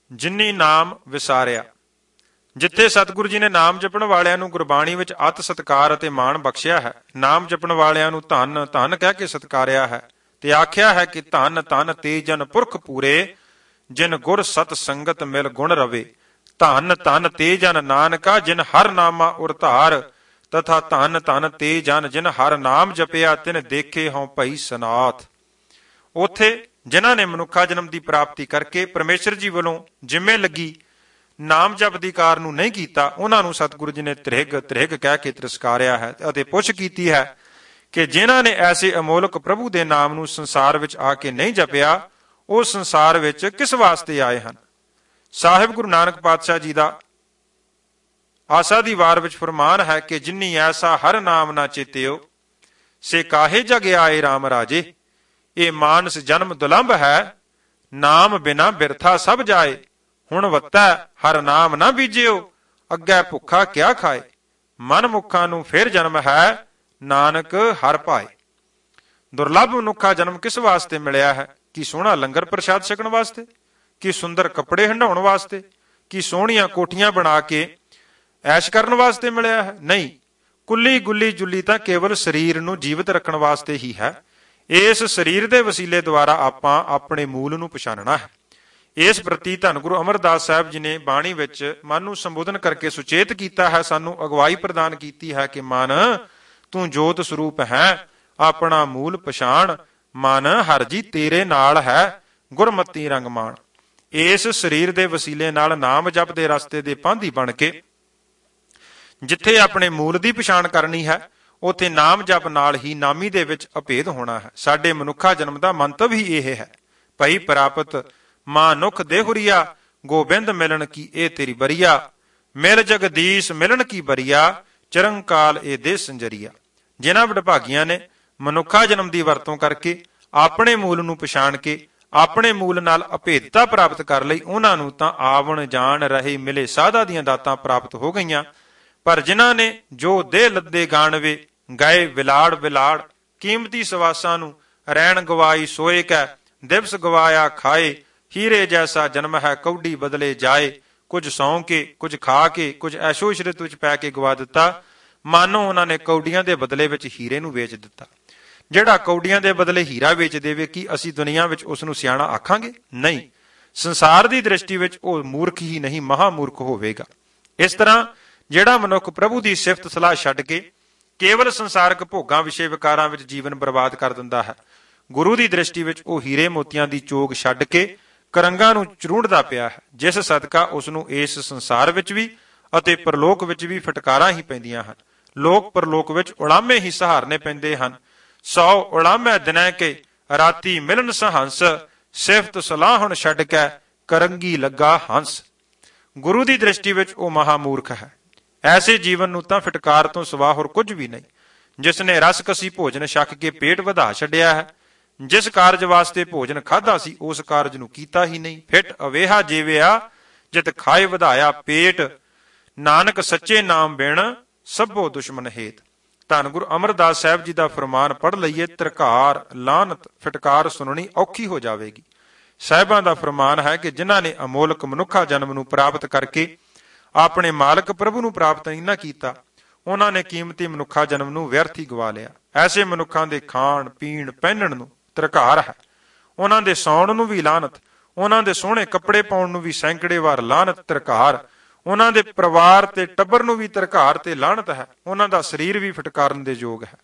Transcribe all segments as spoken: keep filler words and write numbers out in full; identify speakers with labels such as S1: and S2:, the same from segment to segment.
S1: ਜਿਨੀ ਨਾਮ ਵਿਸਾਰਿਆ। ਜਿੱਥੇ ਸਤਿਗੁਰੂ ਜੀ ਨੇ ਨਾਮ ਜਪਣ ਵਾਲਿਆਂ ਨੂੰ ਗੁਰਬਾਣੀ ਵਿੱਚ ਅਤ ਸਤਿਕਾਰ ਅਤੇ ਮਾਣ ਬਖਸ਼ਿਆ ਹੈ, ਨਾਮ ਜਪਣ ਵਾਲਿਆਂ ਨੂੰ ਧੰਨ ਧੰਨ ਕਹਿ ਕੇ ਸਤਿਕਾਰਿਆ ਹੈ ਤੇ ਆਖਿਆ ਹੈ ਕਿ ਧੰਨ ਧੰਨ ਤੇ ਜਨ ਪੁਰਖ ਪੂਰੇ, ਜਿਨ ਗੁਰ ਸਤ ਸੰਗਤ ਮਿਲ ਗੁਣ ਰਵੇ। ਧੰਨ ਧੰਨ ਤੇ ਜਨ ਨਾਨਕਾ, ਜਿਨ ਹਰ ਨਾਮਾ ਉਰਧਾਰ, ਤਥਾ ਧੰਨ ਧੰਨ ਤੇ ਜਨ ਜਿਨ ਹਰ ਨਾਮ ਜਪਿਆ, ਤਿਨ ਦੇਖੇ ਹੋਂ ਭਈ ਸਨਾਥ। ਉੱਥੇ ਜਿਨ੍ਹਾਂ ਨੇ ਮਨੁੱਖਾ ਜਨਮ ਦੀ ਪ੍ਰਾਪਤੀ ਕਰਕੇ ਪਰਮੇਸ਼ਰ ਜੀ ਵੱਲੋਂ ਜਿੰਮੇ ਲੱਗੀ ਨਾਮ ਜਪ ਦੀ ਕਾਰ ਨੂੰ ਨਹੀਂ ਕੀਤਾ, ਉਹਨਾਂ ਨੂੰ ਸਤਿਗੁਰੂ ਜੀ ਨੇ ਤ੍ਰਿਗ ਤ੍ਰਿਗ ਕਹਿ ਕੇ ਤਿਰਸਕਾਰਿਆ ਹੈ ਅਤੇ ਪੁੱਛ ਕੀਤੀ ਹੈ ਕਿ ਜਿਨ੍ਹਾਂ ਨੇ ਐਸੇ ਅਮੋਲਕ ਪ੍ਰਭੂ ਦੇ ਨਾਮ ਨੂੰ ਸੰਸਾਰ ਵਿੱਚ ਆ ਕੇ ਨਹੀਂ ਜਪਿਆ, ਉਹ ਸੰਸਾਰ ਵਿੱਚ ਕਿਸ ਵਾਸਤੇ ਆਏ ਹਨ। ਸਾਹਿਬ ਗੁਰੂ ਨਾਨਕ ਪਾਤਸ਼ਾਹ ਜੀ ਦਾ ਆਸਾ ਦੀ ਵਾਰ ਵਿੱਚ ਫਰਮਾਨ ਹੈ ਕਿ ਜਿਨੀ ਐਸਾ ਹਰ ਨਾਮ ਨਾ ਚੇਤਿਓ, ਸੇ ਕਾਹੇ ਜਗ ਆਏ ਰਾਮ ਰਾਜੇ। ਇਹ ਮਾਨਸ ਜਨਮ ਦੁਲੰਭ ਹੈ, ਨਾਮ ਬਿਨਾ ਬਿਰਥਾ ਸਭ ਜਾਏ। ਹੁਣ ਵੱਤੈ ਹਰ ਨਾਮ ਨਾ ਬੀਜਿਓ, ਅੱਗੇ ਭੁੱਖਾ ਕਿਆ ਖਾਏ। ਮਨ ਮੁੱਖਾਂ ਨੂੰ ਫਿਰ ਜਨਮ ਹੈ, ਨਾਨਕ ਹਰ ਭਾਏ। ਦੁਰਲੱਭ ਮਨੁੱਖਾ ਜਨਮ ਕਿਸ ਵਾਸਤੇ ਮਿਲਿਆ ਹੈ? ਕਿ ਸੋਹਣਾ ਲੰਗਰ ਪ੍ਰਸ਼ਾਦ ਛਕਣ ਵਾਸਤੇ, ਕਿ ਸੁੰਦਰ ਕੱਪੜੇ ਹੰਡਾਉਣ ਵਾਸਤੇ, ਕਿ ਸੋਹਣੀਆਂ ਕੋਠੀਆਂ ਬਣਾ ਕੇ ਐਸ਼ ਕਰਨ ਵਾਸਤੇ ਮਿਲਿਆ ਹੈ? ਨਹੀਂ, ਕੁੱਲੀ ਗੁੱਲੀ ਜੁੱਲੀ ਤਾਂ ਕੇਵਲ ਸਰੀਰ ਨੂੰ ਜੀਵਤ ਰੱਖਣ ਵਾਸਤੇ ਹੀ ਹੈ। ਇਸ ਸਰੀਰ ਦੇ ਵਸੀਲੇ ਦੁਆਰਾ ਆਪਾਂ ਆਪਣੇ ਮੂਲ ਨੂੰ ਪਛਾਣਨਾ ਹੈ। ਇਸ ਪ੍ਰਤੀ ਧੰਨ ਗੁਰੂ ਅਮਰਦਾਸ ਸਾਹਿਬ ਜੀ ਨੇ ਬਾਣੀ ਵਿੱਚ ਮਨ ਨੂੰ ਸੰਬੋਧਨ ਕਰਕੇ ਸੁਚੇਤ ਕੀਤਾ ਹੈ, ਸਾਨੂੰ ਅਗਵਾਈ ਪ੍ਰਦਾਨ ਕੀਤੀ ਹੈ ਕਿ ਮਨ ਤੂੰ ਜੋਤ ਸਰੂਪ ਹੈ, ਆਪਣਾ ਮੂਲ ਪਛਾਣ। ਮਨ ਹਰ ਜੀ ਤੇਰੇ ਨਾਲ ਹੈ, ਗੁਰਮਤੀ ਰੰਗ ਮਾਣ। ਇਸ ਸਰੀਰ ਦੇ ਵਸੀਲੇ ਨਾਲ ਨਾਮ ਜਪ ਦੇ ਰਸਤੇ ਦੇ ਪਾਂਧੀ ਬਣ ਕੇ ਜਿੱਥੇ ਆਪਣੇ ਮੂਲ ਦੀ ਪਛਾਣ ਕਰਨੀ ਹੈ, ਉੱਥੇ ਨਾਮ ਜਪ ਨਾਲ ਹੀ ਨਾਮੀ ਦੇ ਵਿੱਚ ਅਭੇਦ ਹੋਣਾ ਹੈ। ਸਾਡੇ ਮਨੁੱਖਾ ਜਨਮ ਦਾ ਮੰਤਵ ਹੀ ਇਹ ਹੈ, ਭਈ ਪ੍ਰਾਪਤ ਮਾਨੁਖ ਦੇਹੁਰੀਆ, ਗੋਬਿੰਦ ਮਿਲਣ ਕੀ ਇਹ ਤੇਰੀ ਬਰੀਆ। ਮਿਲ ਜਗਦੀਸ਼ ਮਿਲਣ ਕੀ ਬਰੀਆ, ਚਰੰਕਾਲ ਇਹ ਦੇ ਸੰਜਰੀਆ। ਜਿਨ੍ਹਾਂ ਵਡਭਾਗੀਆਂ ਨੇ ਮਨੁੱਖਾ ਜਨਮ ਦੀ ਵਰਤੋਂ ਕਰਕੇ ਆਪਣੇ ਮੂਲ ਨੂੰ ਪਛਾਣ ਕੇ ਆਪਣੇ ਮੂਲ ਨਾਲ ਅਭੇਦਤਾ ਪ੍ਰਾਪਤ ਕਰ ਲਈ, ਉਹਨਾਂ ਨੂੰ ਤਾਂ ਆਵਣ ਜਾਣ ਰਹੇ ਮਿਲੇ ਸਾਧਾ ਦੀਆਂ ਦਾਤਾਂ ਪ੍ਰਾਪਤ ਹੋ ਗਈਆਂ। ਪਰ ਜਿਨ੍ਹਾਂ ਨੇ ਜੋ ਦੇਹ ਲੱਦੇ ਗਾਣਵੇ, ਗਏ ਵਿਲਾੜ ਵਿਲਾੜ, ਕੀਮਤੀ ਸਵਾਸਾਂ ਨੂੰ ਰੈਣ ਗਵਾਈ ਸੋਏ ਕੈ, ਦਿਵਸ ਗਵਾਇਆ ਖਾਏ। ਹੀਰੇ ਜੈਸਾ ਜਨਮ ਹੈ ਕੌਡੀ ਬਦਲੇ ਜਾਏ, ਕੁਝ ਸੌਂ ਕੇ ਕੁਝ ਖਾ ਕੇ ਕੁਝ ਐਸ਼ੋ ਇਸ਼ਰਤ ਵਿੱਚ ਪੈ ਕੇ ਗਵਾ ਦਿੱਤਾ। ਮਾਨੋ ਉਹਨਾਂ ਨੇ ਕੌਡੀਆਂ ਦੇ ਬਦਲੇ ਵਿੱਚ ਹੀਰੇ ਨੂੰ ਵੇਚ ਦਿੱਤਾ। ਜਿਹੜਾ ਕੌਡੀਆਂ ਦੇ ਬਦਲੇ ਹੀਰਾ ਵੇਚ ਦੇਵੇ, ਕੀ ਅਸੀਂ ਦੁਨੀਆ ਵਿੱਚ ਉਸ ਨੂੰ ਸਿਆਣਾ ਆਖਾਂਗੇ? ਨਹੀਂ, ਸੰਸਾਰ ਦੀ ਦ੍ਰਿਸ਼ਟੀ ਵਿੱਚ ਉਹ ਮੂਰਖ ਹੀ ਨਹੀਂ ਮਹਾਮੂਰਖ ਹੋਵੇਗਾ। ਇਸ ਤਰ੍ਹਾਂ ਜਿਹੜਾ ਮਨੁੱਖ ਪ੍ਰਭੂ ਦੀ ਸਿਫਤ ਸਲਾਹ ਛੱਡ ਕੇ ਕੇਵਲ ਸੰਸਾਰਕ ਭੋਗਾਂ ਵਿਸ਼ੇ ਵਿਕਾਰਾਂ ਵਿੱਚ ਜੀਵਨ ਬਰਬਾਦ ਕਰ ਦਿੰਦਾ ਹੈ, ਗੁਰੂ ਦੀ ਦ੍ਰਿਸ਼ਟੀ ਵਿੱਚ ਉਹ ਹੀਰੇ ਮੋਤੀਆਂ ਦੀ ਚੋਗ ਛੱਡ ਕੇ ਕਰੰਗਾਂ ਨੂੰ ਚਰੂੰਡਦਾ ਪਿਆ ਹੈ, ਜਿਸ ਸਦਕਾ ਉਸ ਨੂੰ ਇਸ ਸੰਸਾਰ ਵਿੱਚ ਵੀ ਅਤੇ ਪਰਲੋਕ ਵਿੱਚ ਵੀ ਫਟਕਾਰਾਂ ਹੀ ਪੈਂਦੀਆਂ ਹਨ। ਲੋਕ ਪਰਲੋਕ ਵਿੱਚ ਉਲਾਮੇ ਹੀ ਸਹਾਰਨੇ ਪੈਂਦੇ ਹਨ। ਸੌ ਉਲਾਮੇ ਦਿਨੈ ਕੇ ਰਾਤੀ ਮਿਲਣ ਸਹੰਸ, ਸਿਫਤ ਸਲਾਹ ਹੁਣ ਛੱਡ ਕੇ ਕਰੰਗੀ ਲੱਗਾ ਹੰਸ। ਗੁਰੂ ਦੀ ਦ੍ਰਿਸ਼ਟੀ ਵਿੱਚ ਉਹ ਮਹਾਮੂਰਖ ਹੈ। ਐਸੇ ਜੀਵਨ ਨੂੰ ਤਾਂ ਫਟਕਾਰ ਤੋਂ ਸਿਵਾ ਹੋਰ ਕੁਝ ਵੀ ਨਹੀਂ। ਜਿਸ ਨੇ ਰਸਕਸੀ ਭੋਜਨ ਛਕ ਕੇ ਪੇਟ ਵਧਾ ਛੱਡਿਆ ਹੈ, ਜਿਸ ਕਾਰਜ ਵਾਸਤੇ ਭੋਜਨ ਖਾਧਾ ਸੀ ਉਸ ਕਾਰਜ ਨੂੰ ਕੀਤਾ ਹੀ ਨਹੀਂ। ਫਿਟ ਅਵੇਹਾ ਜੀਵਿਆ, ਜਿਤ ਖਾਏ ਵਧਾਇਆ ਪੇਟ, ਨਾਨਕ ਸੱਚੇ ਨਾਮ ਬਿਨ ਸਭੋ ਦੁਸ਼ਮਨ ਹੇਤ। ਧੰਨ ਗੁਰੂ ਅਮਰਦਾਸ ਸਾਹਿਬ ਜੀ ਦਾ ਫਰਮਾਨ ਪੜ੍ਹ ਲਈਏ, ਤਰਕਾਰ ਲਾਨਤ ਫਟਕਾਰ ਸੁਣਨੀ ਔਖੀ ਹੋ ਜਾਵੇਗੀ। ਸਾਹਿਬਾਂ ਦਾ ਫਰਮਾਨ ਹੈ ਕਿ ਜਿਨ੍ਹਾਂ ਨੇ ਅਮੋਲਕ ਮਨੁੱਖਾ ਜਨਮ ਨੂੰ ਪ੍ਰਾਪਤ ਕਰਕੇ ਆਪਣੇ ਮਾਲਕ ਪ੍ਰਭੂ ਨੂੰ ਪ੍ਰਾਪਤ ਨਹੀਂ ਨਾ ਕੀਤਾ, ਉਹਨਾਂ ਨੇ ਕੀਮਤੀ ਮਨੁੱਖਾ ਜਨਮ ਨੂੰ ਵਿਅਰਥ ਹੀ ਗਵਾ ਲਿਆ। ਐਸੇ ਮਨੁੱਖਾਂ ਦੇ ਖਾਣ ਪੀਣ ਪਹਿਨਣ ਨੂੰ ਤਰਕਾਰ ਹੈ, ਉਹਨਾਂ ਦੇ ਸੌਣ ਨੂੰ ਵੀ ਲਾਨਤ, ਉਹਨਾਂ ਦੇ ਸੋਹਣੇ ਕੱਪੜੇ ਪਾਉਣ ਨੂੰ ਵੀ ਸੈਂਕੜੇ ਵਾਰ ਲਾਨਤ ਤਰਕਾਰ, ਉਹਨਾਂ ਦੇ ਪਰਿਵਾਰ ਤੇ ਟੱਬਰ ਨੂੰ ਵੀ ਤਰਕਾਰ ਤੇ ਲਾਨਤ ਹੈ, ਉਹਨਾਂ ਦਾ ਸਰੀਰ ਵੀ ਫਟਕਾਰਨ ਦੇ ਯੋਗ ਹੈ।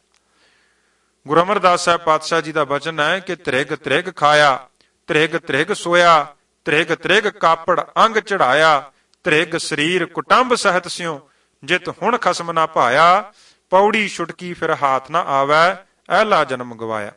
S1: ਗੁਰੂ ਅਮਰਦਾਸ ਸਾਹਿਬ ਪਾਤਸ਼ਾਹ ਜੀ ਦਾ ਬਚਨ ਹੈ ਕਿ ਤ੍ਰਿਗ ਤ੍ਰਿਗ ਖਾਇਆ, ਤ੍ਰਿਗ ਤ੍ਰਿਗ ਸੋਇਆ, ਤ੍ਰਿਗ ਤ੍ਰਿਗ ਕਾਪੜ ਅੰਗ ਚੜਾਇਆ, ਤ੍ਰਿਗ ਸਰੀਰ ਕੁਟੰਬ ਸਹਿਤ ਸਿਉ, ਜਿਤ ਹੁਣ ਖਸਮ ਨਾ ਭਾਇਆ, ਪੌੜੀ ਛੁਟਕੀ ਫਿਰ ਹਾਥ ਨਾ ਆਵੈ, ਐਲਾ ਜਨਮ ਗਵਾਇਆ।